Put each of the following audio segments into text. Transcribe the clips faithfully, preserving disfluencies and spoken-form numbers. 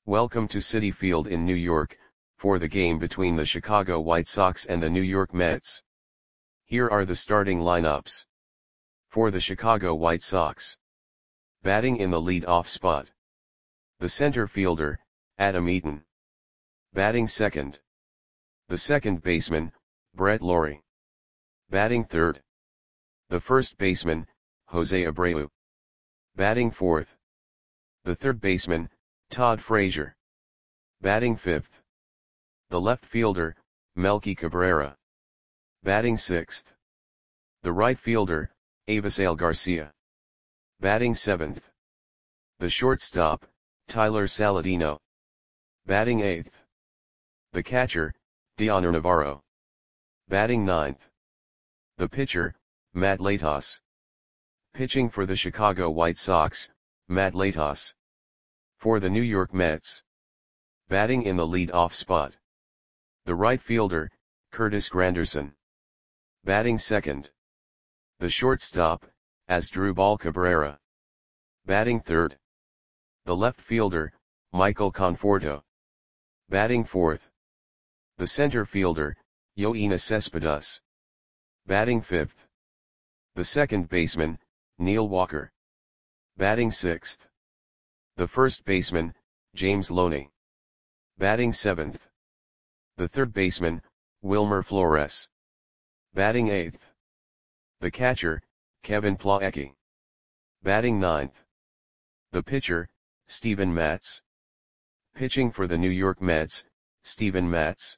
Welcome to Citi Field in New York, for the game between the Chicago White Sox and the New York Mets. Here are the starting lineups. For the Chicago White Sox. Batting in the lead-off spot. The center fielder, Adam Eaton. Batting second. The second baseman, Brett Lawrie. Batting third. The first baseman, Jose Abreu. Batting fourth. The third baseman, Todd Frazier. Batting fifth. The left fielder, Melky Cabrera. Batting sixth. The right fielder, Avisail Garcia. Batting seventh. The shortstop, Tyler Saladino. Batting eighth. The catcher, Dioner Navarro. Batting ninth. The pitcher, Matt Latos. Pitching for the Chicago White Sox, Matt Latos. For the New York Mets. Batting in the lead-off spot. The right fielder, Curtis Granderson. Batting second. The shortstop, Asdrubal Cabrera. Batting third. The left fielder, Michael Conforto. Batting fourth. The center fielder, Yoenis Cespedes. Batting fifth. The second baseman, Neil Walker. Batting sixth. The first baseman, James Loney. Batting seventh. The third baseman, Wilmer Flores. Batting eighth. The catcher, Kevin Plawecki. Batting ninth. The pitcher, Steven Matz. Pitching for the New York Mets, Steven Matz.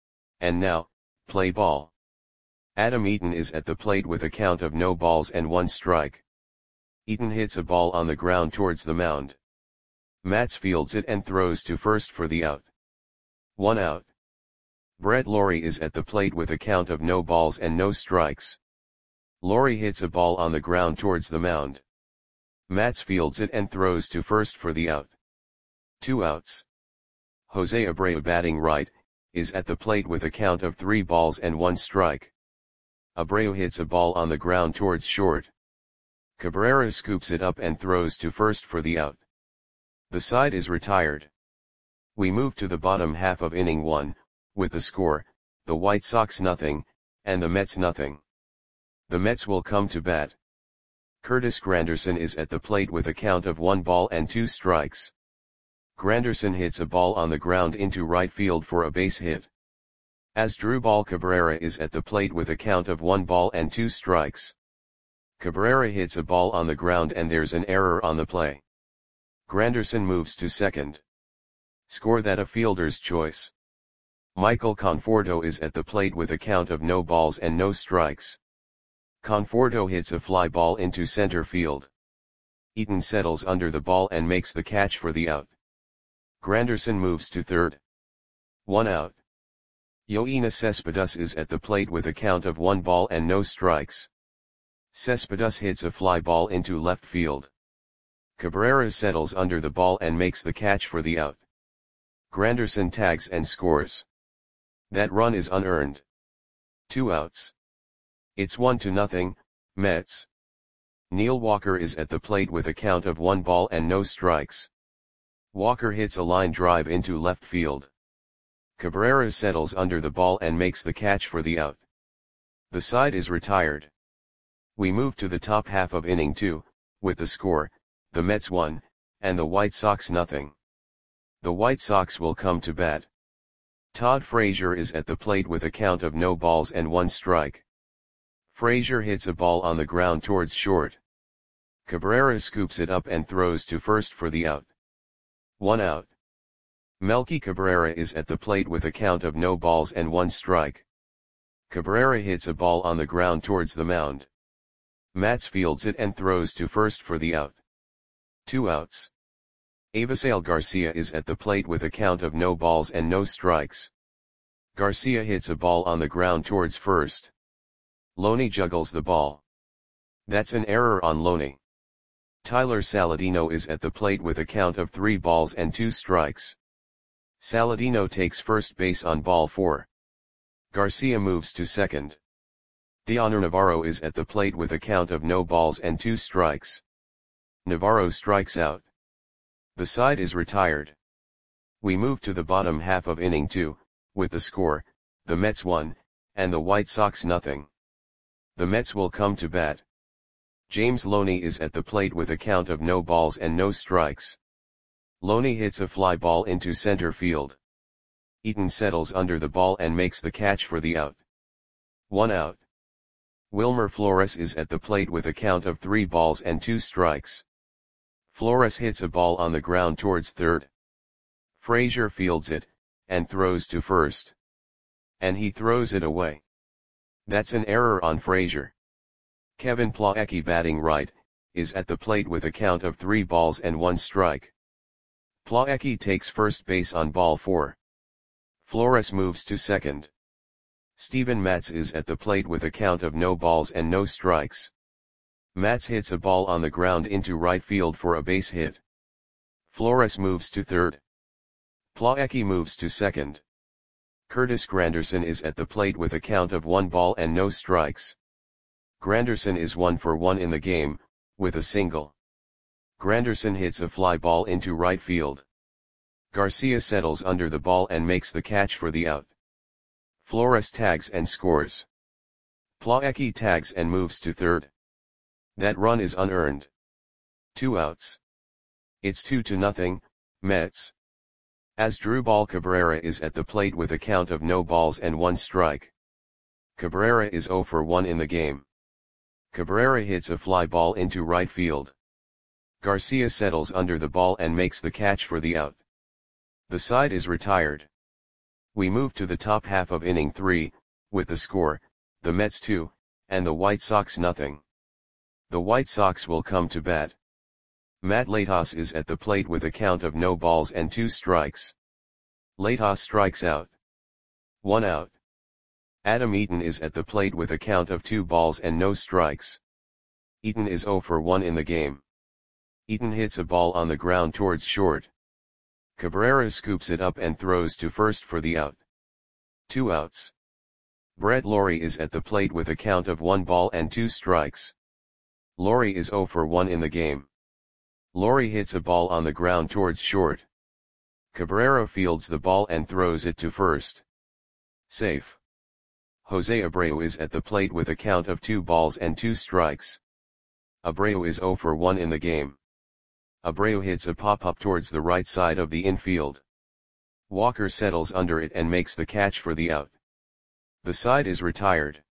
And now, play ball. Adam Eaton is at the plate with a count of no balls and one strike. Eaton hits a ball on the ground towards the mound. Matz fields it and throws to first for the out. One out. Brett Lawrie is at the plate with a count of no balls and no strikes. Lawrie hits a ball on the ground towards the mound. Matz fields it and throws to first for the out. Two outs. Jose Abreu, batting right, is at the plate with a count of three balls and one strike. Abreu hits a ball on the ground towards short. Cabrera scoops it up and throws to first for the out. The side is retired. We move to the bottom half of inning one, with the score, the White Sox nothing, and the Mets nothing. The Mets will come to bat. Curtis Granderson is at the plate with a count of one ball and two strikes. Granderson hits a ball on the ground into right field for a base hit. Asdrubal Cabrera is at the plate with a count of one ball and two strikes. Cabrera hits a ball on the ground and there's an error on the play. Granderson moves to second. Score that a fielder's choice. Michael Conforto is at the plate with a count of no balls and no strikes. Conforto hits a fly ball into center field. Eaton settles under the ball and makes the catch for the out. Granderson moves to third. One out. Yoenis Cespedes is at the plate with a count of one ball and no strikes. Cespedes hits a fly ball into left field. Cabrera settles under the ball and makes the catch for the out. Granderson tags and scores. That run is unearned. Two outs. It's one to nothing, Mets. Neil Walker is at the plate with a count of one ball and no strikes. Walker hits a line drive into left field. Cabrera settles under the ball and makes the catch for the out. The side is retired. We move to the top half of inning two, with the score, the Mets one, and the White Sox nothing. The White Sox will come to bat. Todd Frazier is at the plate with a count of no balls and one strike. Frazier hits a ball on the ground towards short. Cabrera scoops it up and throws to first for the out. One out. Melky Cabrera is at the plate with a count of no balls and one strike. Cabrera hits a ball on the ground towards the mound. Matz fields it and throws to first for the out. Two outs. Avisail Garcia is at the plate with a count of no balls and no strikes. Garcia hits a ball on the ground towards first. Loney juggles the ball. That's an error on Loney. Tyler Saladino is at the plate with a count of three balls and two strikes. Saladino takes first base on ball four. Garcia moves to second. Dioner Navarro is at the plate with a count of no balls and two strikes. Navarro strikes out. The side is retired. We move to the bottom half of inning two, with the score, the Mets one, and the White Sox nothing. The Mets will come to bat. James Loney is at the plate with a count of no balls and no strikes. Loney hits a fly ball into center field. Eaton settles under the ball and makes the catch for the out. One out. Wilmer Flores is at the plate with a count of three balls and two strikes. Flores hits a ball on the ground towards third. Frazier fields it, and throws to first. And he throws it away. That's an error on Frazier. Kevin Plawecki, batting right, is at the plate with a count of three balls and one strike. Plawecki takes first base on ball four. Flores moves to second. Steven Matz is at the plate with a count of no balls and no strikes. Matz hits a ball on the ground into right field for a base hit. Flores moves to third. Plawecki moves to second. Curtis Granderson is at the plate with a count of one ball and no strikes. Granderson is one for one in the game, with a single. Granderson hits a fly ball into right field. Garcia settles under the ball and makes the catch for the out. Flores tags and scores. Plawecki tags and moves to third. That run is unearned. Two outs. It's two to nothing, Mets. Asdrubal Cabrera is at the plate with a count of no balls and one strike. Cabrera is zero for one in the game. Cabrera hits a fly ball into right field. Garcia settles under the ball and makes the catch for the out. The side is retired. We move to the top half of inning three, with the score, the Mets two, and the White Sox nothing. The White Sox will come to bat. Matt Latos is at the plate with a count of no balls and two strikes. Latos strikes out. One out. Adam Eaton is at the plate with a count of two balls and no strikes. Eaton is zero for one in the game. Eaton hits a ball on the ground towards short. Cabrera scoops it up and throws to first for the out. Two outs. Brett Lawrie is at the plate with a count of one ball and two strikes. Lawrie is zero for one in the game. Lawrie hits a ball on the ground towards short. Cabrera fields the ball and throws it to first. Safe. Jose Abreu is at the plate with a count of two balls and two strikes. Abreu is zero for one in the game. Abreu hits a pop-up towards the right side of the infield. Walker settles under it and makes the catch for the out. The side is retired.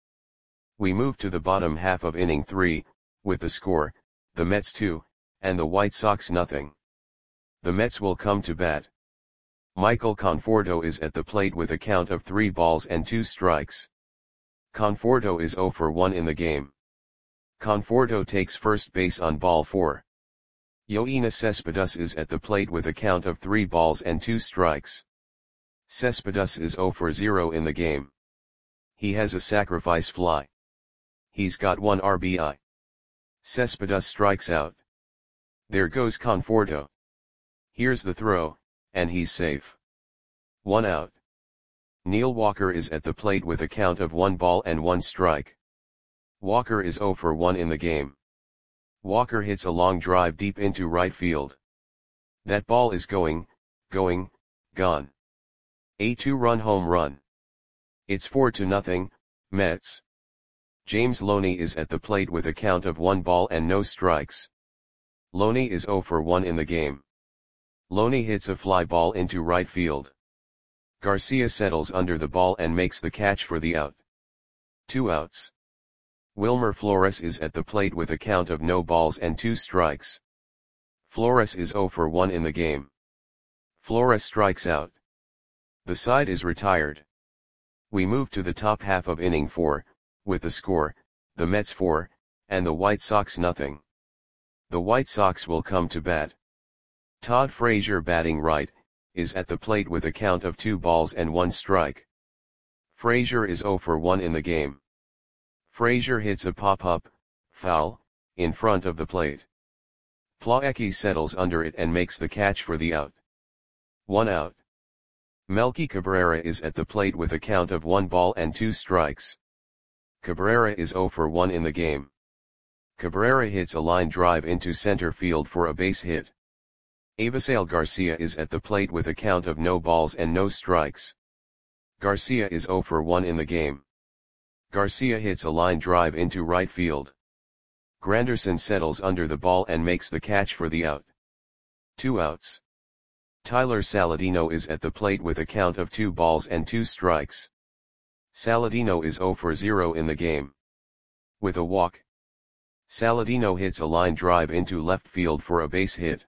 We move to the bottom half of inning three, with the score, the Mets two, and the White Sox nothing. The Mets will come to bat. Michael Conforto is at the plate with a count of three balls and two strikes. Conforto is zero for one in the game. Conforto takes first base on ball four. Yoenis Cespedes is at the plate with a count of three balls and two strikes. Cespedes is zero for zero in the game. He has a sacrifice fly. He's got one R B I. Cespedes strikes out. There goes Conforto. Here's the throw, and he's safe. One out. Neil Walker is at the plate with a count of one ball and one strike. Walker is zero for one in the game. Walker hits a long drive deep into right field. That ball is going, going, gone. A two-run home run. It's four to nothing, Mets. James Loney is at the plate with a count of one ball and no strikes. Loney is zero for one in the game. Loney hits a fly ball into right field. Garcia settles under the ball and makes the catch for the out. Two outs. Wilmer Flores is at the plate with a count of no balls and two strikes. Flores is zero for one in the game. Flores strikes out. The side is retired. We move to the top half of inning four, with the score, the Mets four, and the White Sox nothing. The White Sox will come to bat. Todd Frazier, batting right, is at the plate with a count of two balls and one strike. Frazier is zero for one in the game. Frazier hits a pop-up, foul, in front of the plate. Plawecki settles under it and makes the catch for the out. One out. Melky Cabrera is at the plate with a count of one ball and two strikes. Cabrera is zero for one in the game. Cabrera hits a line drive into center field for a base hit. Avisail Garcia is at the plate with a count of no balls and no strikes. Garcia is zero for one in the game. Garcia hits a line drive into right field. Granderson settles under the ball and makes the catch for the out. Two outs. Tyler Saladino is at the plate with a count of two balls and two strikes. Saladino is zero for zero in the game. With a walk, Saladino hits a line drive into left field for a base hit.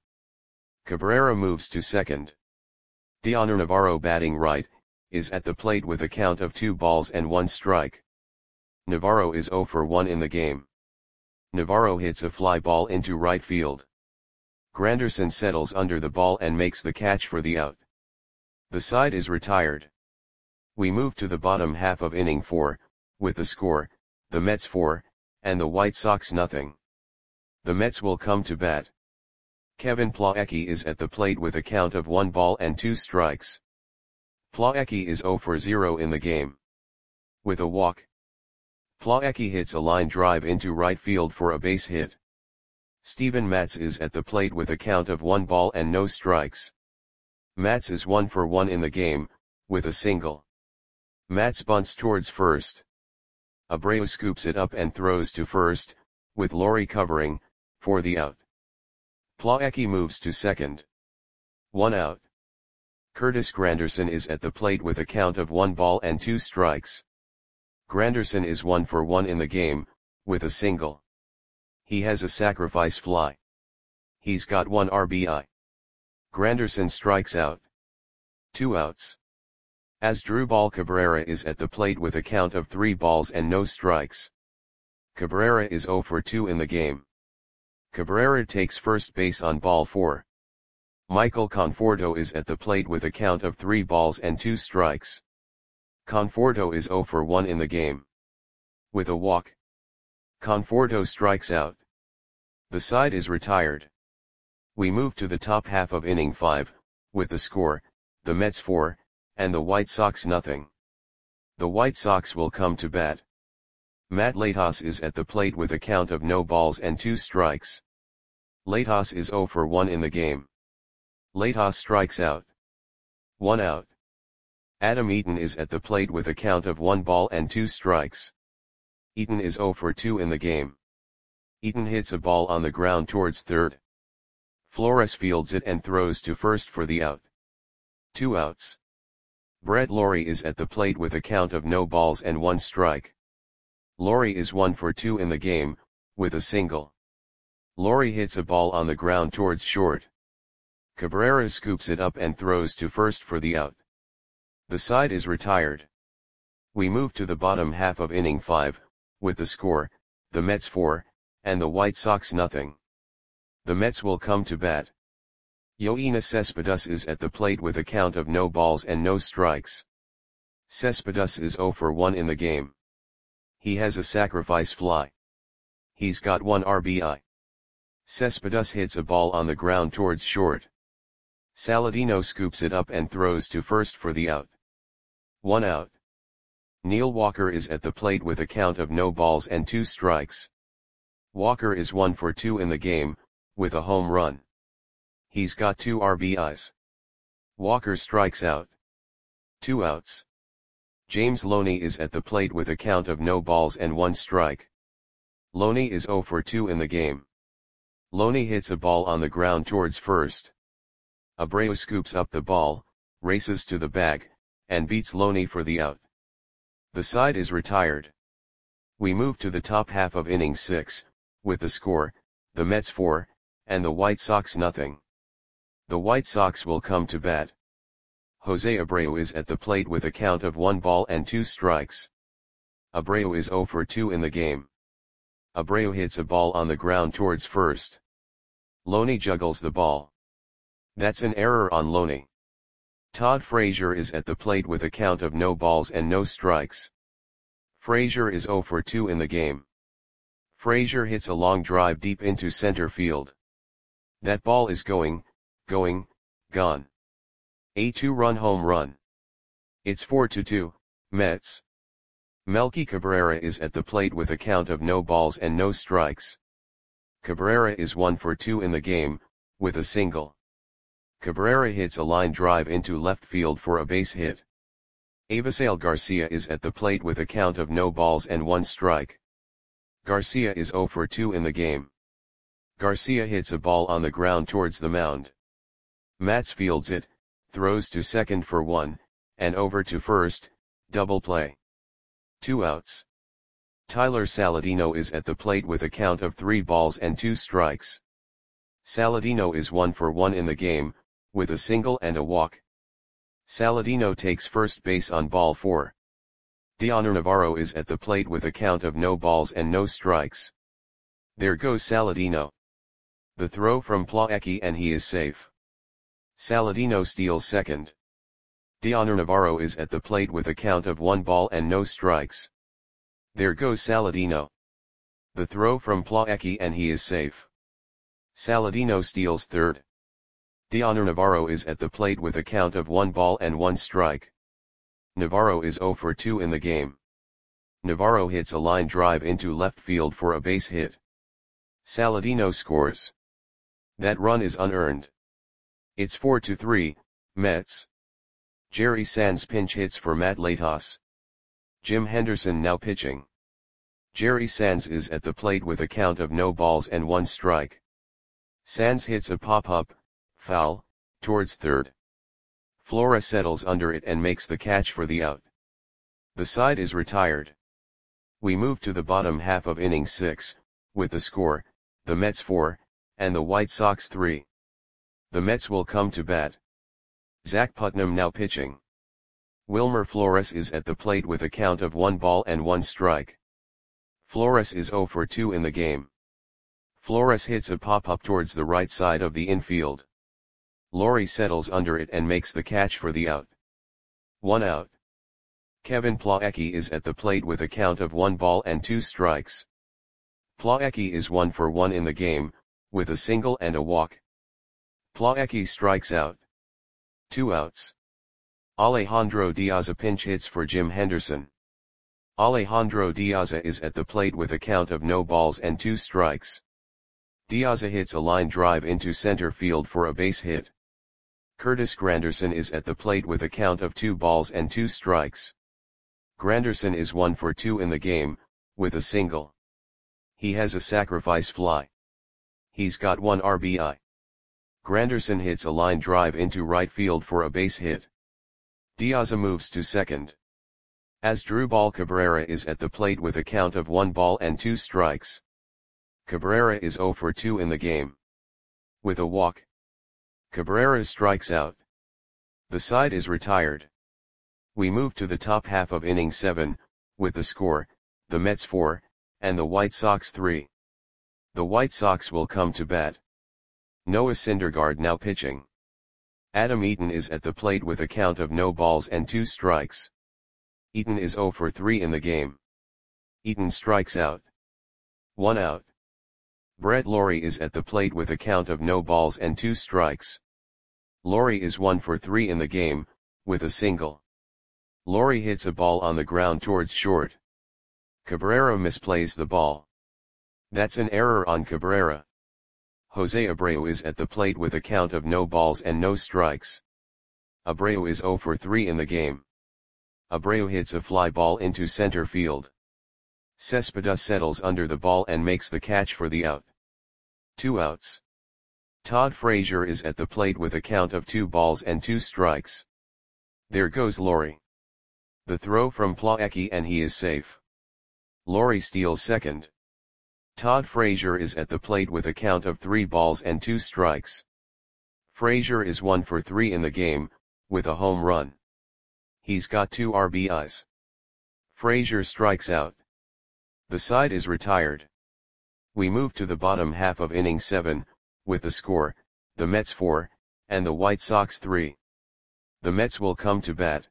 Cabrera moves to second. Dioner Navarro, batting right, is at the plate with a count of two balls and one strike. Navarro is zero for one in the game. Navarro hits a fly ball into right field. Granderson settles under the ball and makes the catch for the out. The side is retired. We move to the bottom half of inning four, with the score, the Mets four, and the White Sox nothing. The Mets will come to bat. Kevin Plawecki is at the plate with a count of one ball and two strikes. Plawecki is zero for zero in the game. With a walk, Plawecki hits a line drive into right field for a base hit. Steven Matz is at the plate with a count of one ball and no strikes. Matz is one for one in the game, with a single. Matz bunts towards first. Abreu scoops it up and throws to first, with Laurie covering, for the out. Plawecki moves to second. One out. Curtis Granderson is at the plate with a count of one ball and two strikes. Granderson is one for one in the game, with a single. He has a sacrifice fly. He's got one R B I. Granderson strikes out. Two outs. Asdrubal Cabrera is at the plate with a count of three balls and no strikes. Cabrera is zero for two in the game. Cabrera takes first base on ball four. Michael Conforto is at the plate with a count of three balls and two strikes. Conforto is zero for one in the game. With a walk, Conforto strikes out. The side is retired. We move to the top half of inning five, with the score, the Mets four, and the White Sox nothing. The White Sox will come to bat. Matt Latos is at the plate with a count of no balls and two strikes. Latos is zero for one in the game. Latos strikes out. One out. Adam Eaton is at the plate with a count of one ball and two strikes. Eaton is zero for two in the game. Eaton hits a ball on the ground towards third. Flores fields it and throws to first for the out. Two outs. Brett Lawrie is at the plate with a count of no balls and one strike. Lawrie is one for two in the game, with a single. Lawrie hits a ball on the ground towards short. Cabrera scoops it up and throws to first for the out. The side is retired. We move to the bottom half of inning five, with the score, the Mets four, and the White Sox nothing. The Mets will come to bat. Yoenis Cespedes is at the plate with a count of no balls and no strikes. Cespedes is zero for one in the game. He has a sacrifice fly. He's got one R B I. Cespedes hits a ball on the ground towards short. Saladino scoops it up and throws to first for the out. One out. Neil Walker is at the plate with a count of no balls and two strikes. Walker is one for two in the game, with a home run. He's got two R B Is. Walker strikes out. Two outs. James Loney is at the plate with a count of no balls and one strike. Loney is zero for two in the game. Loney hits a ball on the ground towards first. Abreu scoops up the ball, races to the bag, and beats Loney for the out. The side is retired. We move to the top half of inning six, with the score, the Mets four, and the White Sox nothing. The White Sox will come to bat. Jose Abreu is at the plate with a count of one ball and two strikes. Abreu is zero for two in the game. Abreu hits a ball on the ground towards first. Loney juggles the ball. That's an error on Loney. Todd Frazier is at the plate with a count of no balls and no strikes. Frazier is zero for two in the game. Frazier hits a long drive deep into center field. That ball is going, going, gone. A two-run home run. It's four to two, Mets. Melky Cabrera is at the plate with a count of no balls and no strikes. Cabrera is one for two in the game, with a single. Cabrera hits a line drive into left field for a base hit. Avisail Garcia is at the plate with a count of no balls and one strike. Garcia is zero for two in the game. Garcia hits a ball on the ground towards the mound. Matz fields it, throws to second for one, and over to first, double play. Two outs. Tyler Saladino is at the plate with a count of three balls and two strikes. Saladino is one for one in the game, with a single and a walk. Saladino takes first base on ball four. Dioner Navarro is at the plate with a count of no balls and no strikes. There goes Saladino. The throw from Plawecki and he is safe. Saladino steals second. Dioner Navarro is at the plate with a count of one ball and no strikes. There goes Saladino. The throw from Plawecki and he is safe. Saladino steals third. Dioner Navarro is at the plate with a count of one ball and one strike. Navarro is zero for two in the game. Navarro hits a line drive into left field for a base hit. Saladino scores. That run is unearned. It's four to three, Mets. Jerry Sands pinch hits for Matt Latos. Jim Henderson now pitching. Jerry Sands is at the plate with a count of no balls and one strike. Sands hits a pop-up, foul, towards third. Flora settles under it and makes the catch for the out. The side is retired. We move to the bottom half of inning six, with the score, the Mets four, and the White Sox three. The Mets will come to bat. Zach Putnam now pitching. Wilmer Flores is at the plate with a count of one ball and one strike. Flores is zero for two in the game. Flores hits a pop-up towards the right side of the infield. Laurie settles under it and makes the catch for the out. One out. Kevin Plawecki is at the plate with a count of one ball and two strikes. Plawecki is one for one in the game, with a single and a walk. Plawecki strikes out. Two outs. Alejandro Diaz pinch hits for Jim Henderson. Alejandro Diaz is at the plate with a count of no balls and two strikes. Diaz hits a line drive into center field for a base hit. Curtis Granderson is at the plate with a count of two balls and two strikes. Granderson is one for two in the game, with a single. He has a sacrifice fly. He's got one R B I. Granderson hits a line drive into right field for a base hit. Diaz moves to second. Asdrubal Cabrera is at the plate with a count of one ball and two strikes. Cabrera is zero for two in the game. With a walk. Cabrera strikes out. The side is retired. We move to the top half of inning seven, with the score, the Mets four, and the White Sox three. The White Sox will come to bat. Noah Syndergaard now pitching. Adam Eaton is at the plate with a count of no balls and two strikes. Eaton is zero for three in the game. Eaton strikes out. One out. Brett Lawrie is at the plate with a count of no balls and two strikes. Lawrie is one for three in the game, with a single. Lawrie hits a ball on the ground towards short. Cabrera misplays the ball. That's an error on Cabrera. Jose Abreu is at the plate with a count of no balls and no strikes. Abreu is zero for three in the game. Abreu hits a fly ball into center field. Cespedes settles under the ball and makes the catch for the out. Two outs. Todd Frazier is at the plate with a count of two balls and two strikes. There goes Lawrie. The throw from Plawecki and he is safe. Lawrie steals second. Todd Frazier is at the plate with a count of three balls and two strikes. Frazier is one for three in the game, with a home run. He's got two R B Is. Frazier strikes out. The side is retired. We move to the bottom half of inning seven, with the score, the Mets four, and the White Sox three. The Mets will come to bat.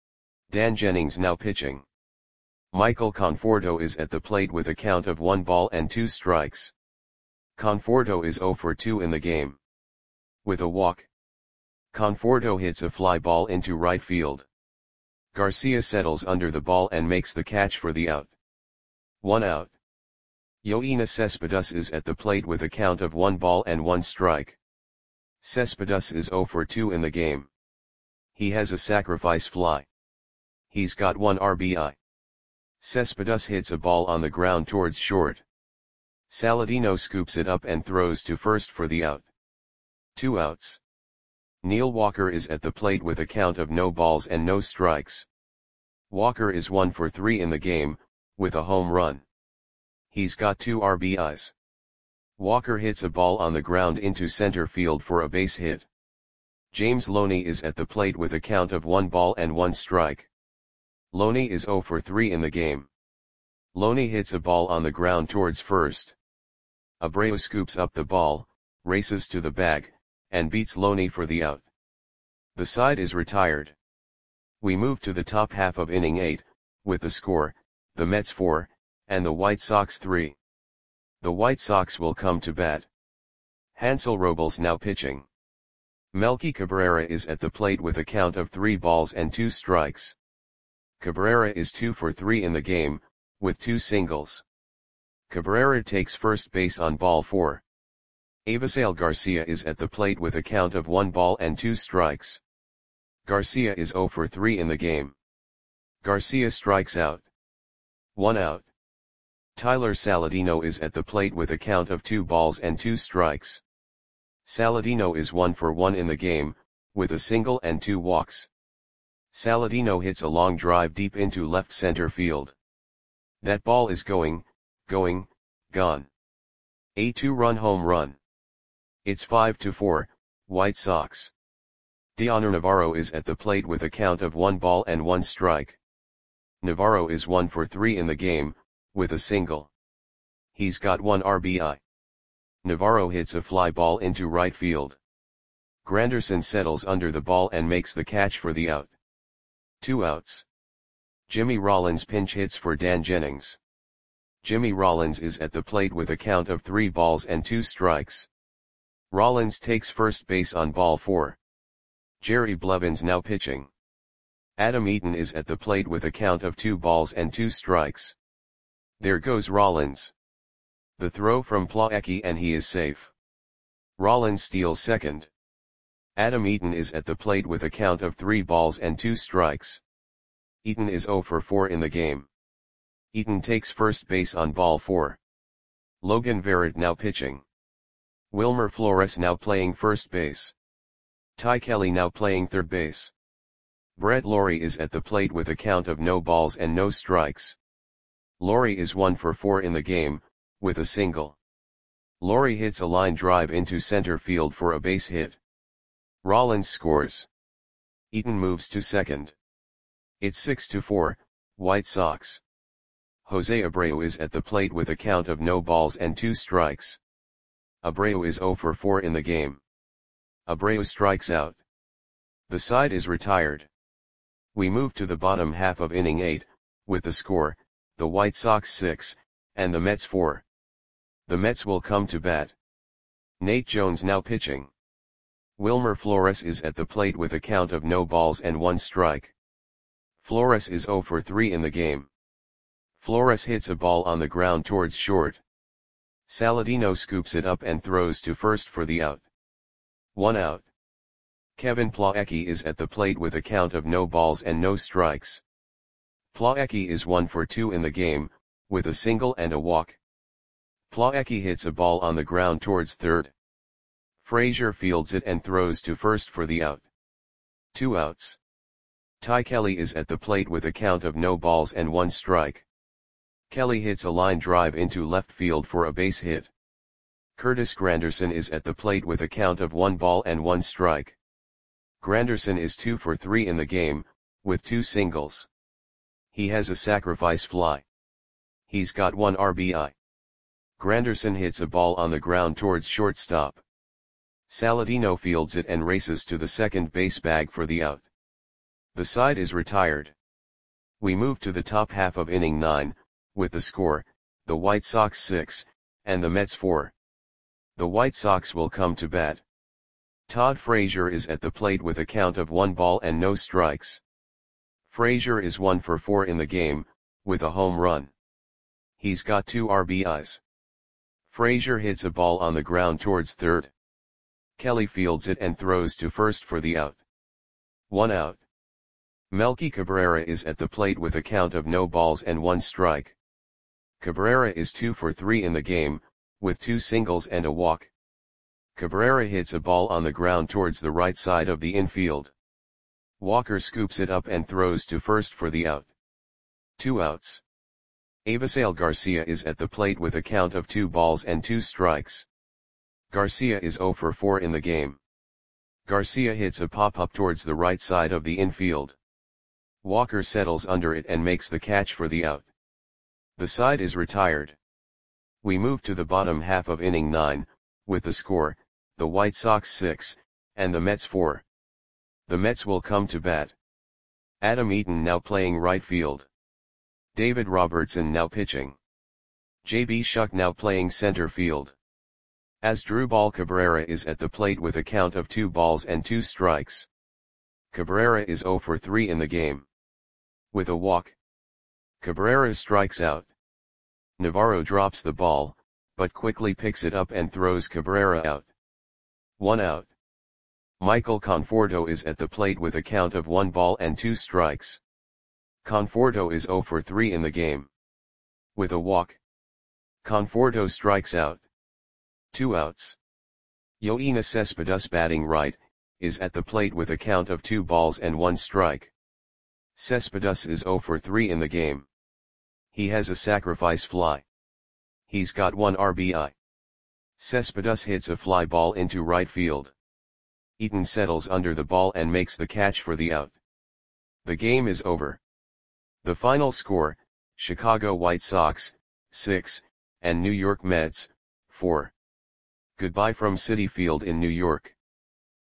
Dan Jennings now pitching. Michael Conforto is at the plate with a count of one ball and two strikes. Conforto is zero for two in the game. With a walk. Conforto hits a fly ball into right field. Garcia settles under the ball and makes the catch for the out. One out. Yoenis Cespedes is at the plate with a count of one ball and one strike. Cespedes is zero for two in the game. He has a sacrifice fly. He's got one R B I. Cespedes hits a ball on the ground towards short. Saladino scoops it up and throws to first for the out. Two outs. Neil Walker is at the plate with a count of no balls and no strikes. Walker is one for three in the game, with a home run. He's got two R B Is. Walker hits a ball on the ground into center field for a base hit. James Loney is at the plate with a count of one ball and one strike. Loney is zero for three in the game. Loney hits a ball on the ground towards first. Abreu scoops up the ball, races to the bag, and beats Loney for the out. The side is retired. We move to the top half of inning eight, with the score, the Mets four, and the White Sox three. The White Sox will come to bat. Hansel Robles now pitching. Melky Cabrera is at the plate with a count of three balls and two strikes. Cabrera is two for three in the game, with two singles. Cabrera takes first base on ball four. Avisail Garcia is at the plate with a count of one ball and two strikes. Garcia is zero for three in the game. Garcia strikes out. One out. Tyler Saladino is at the plate with a count of two balls and two strikes. Saladino is one for one in the game, with a single and two walks. Saladino hits a long drive deep into left center field. That ball is going, going, gone. A two-run home run. It's five to four, White Sox. Dioner Navarro is at the plate with a count of one ball and one strike. Navarro is one for three in the game, with a single. He's got one R B I. Navarro hits a fly ball into right field. Granderson settles under the ball and makes the catch for the out. Two outs. Jimmy Rollins pinch hits for Dan Jennings. Jimmy Rollins is at the plate with a count of three balls and two strikes. Rollins takes first base on ball four. Jerry Blevins now pitching. Adam Eaton is at the plate with a count of two balls and two strikes. There goes Rollins. The throw from Plawecki and he is safe. Rollins steals second. Adam Eaton is at the plate with a count of three balls and two strikes. Eaton is zero for four in the game. Eaton takes first base on ball four. Logan Verrett now pitching. Wilmer Flores now playing first base. Ty Kelly now playing third base. Brett Lawrie is at the plate with a count of no balls and no strikes. Lawrie is one for four in the game, with a single. Lawrie hits a line drive into center field for a base hit. Rollins scores. Eaton moves to second. It's six to four, White Sox. Jose Abreu is at the plate with a count of no balls and two strikes. Abreu is zero for four in the game. Abreu strikes out. The side is retired. We move to the bottom half of inning eight, with the score, the White Sox six, and the Mets four. The Mets will come to bat. Nate Jones now pitching. Wilmer Flores is at the plate with a count of no balls and one strike. Flores is zero for three in the game. Flores hits a ball on the ground towards short. Saladino scoops it up and throws to first for the out. One out. Kevin Plawecki is at the plate with a count of no balls and no strikes. Plawecki is one for two in the game, with a single and a walk. Plawecki hits a ball on the ground towards third. Frazier fields it and throws to first for the out. Two outs. Ty Kelly is at the plate with a count of no balls and one strike. Kelly hits a line drive into left field for a base hit. Curtis Granderson is at the plate with a count of one ball and one strike. Granderson is two for three in the game, with two singles. He has a sacrifice fly. He's got one R B I. Granderson hits a ball on the ground towards shortstop. Saladino fields it and races to the second base bag for the out. The side is retired. We move to the top half of inning nine, with the score, the White Sox six, and the Mets four. The White Sox will come to bat. Todd Frazier is at the plate with a count of one ball and no strikes. Frazier is one for four in the game, with a home run. He's got two R B Is. Frazier hits a ball on the ground towards third. Kelly fields it and throws to first for the out. One out. Melky Cabrera is at the plate with a count of no balls and one strike. Cabrera is two for three in the game, with two singles and a walk. Cabrera hits a ball on the ground towards the right side of the infield. Walker scoops it up and throws to first for the out. Two outs. Avisail Garcia is at the plate with a count of two balls and two strikes. Garcia is zero for four in the game. Garcia hits a pop-up towards the right side of the infield. Walker settles under it and makes the catch for the out. The side is retired. We move to the bottom half of inning nine, with the score, the White Sox six, and the Mets four. The Mets will come to bat. Adam Eaton now playing right field. David Robertson now pitching. J B Shuck now playing center field. Asdrubal Cabrera is at the plate with a count of two balls and two strikes. Cabrera is zero for three in the game. With a walk. Cabrera strikes out. Navarro drops the ball, but quickly picks it up and throws Cabrera out. One out. Michael Conforto is at the plate with a count of one ball and two strikes. Conforto is zero for three in the game. With a walk. Conforto strikes out. Two outs. Yoenis Cespedes batting right, is at the plate with a count of two balls and one strike. Cespedes is zero for three in the game. He has a sacrifice fly. He's got one R B I. Cespedes hits a fly ball into right field. Eaton settles under the ball and makes the catch for the out. The game is over. The final score, Chicago White Sox, six, and New York Mets, four. Goodbye from Citi Field in New York.